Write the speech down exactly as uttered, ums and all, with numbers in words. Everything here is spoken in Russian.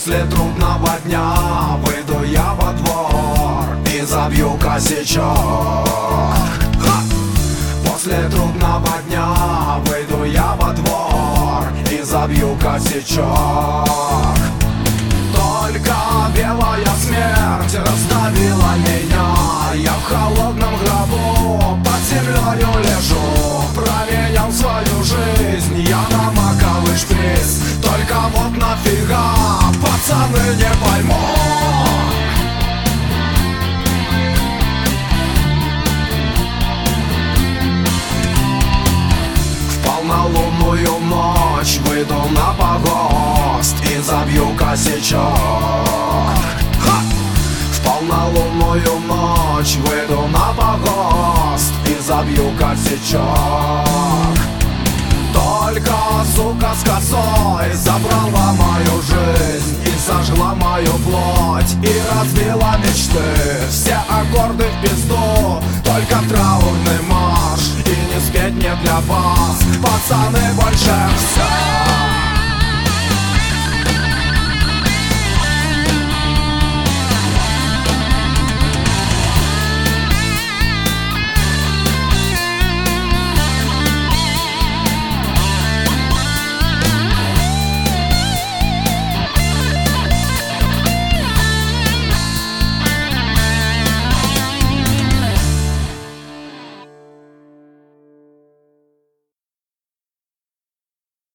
После трудного дня выйду я во двор и забью косячок. Ха! После трудного дня выйду я во двор и забью косячок. Только белая смерть раздавила меня. Я в холодном гробу под землею лежу. Променял свою жизнь я на маковый шприц. Только вот нафига, пацаны, не пойму. В полнолунную ночь выйду на погост и забью косячок. Ха! В полнолунную ночь выйду на погост и забью косячок. Только сука с косой забрала мою жизнь и сожгла мою плоть, и разбила мечты. Все аккорды в пизду, только траурный марш, и не спеть не для вас, пацаны, больше всех.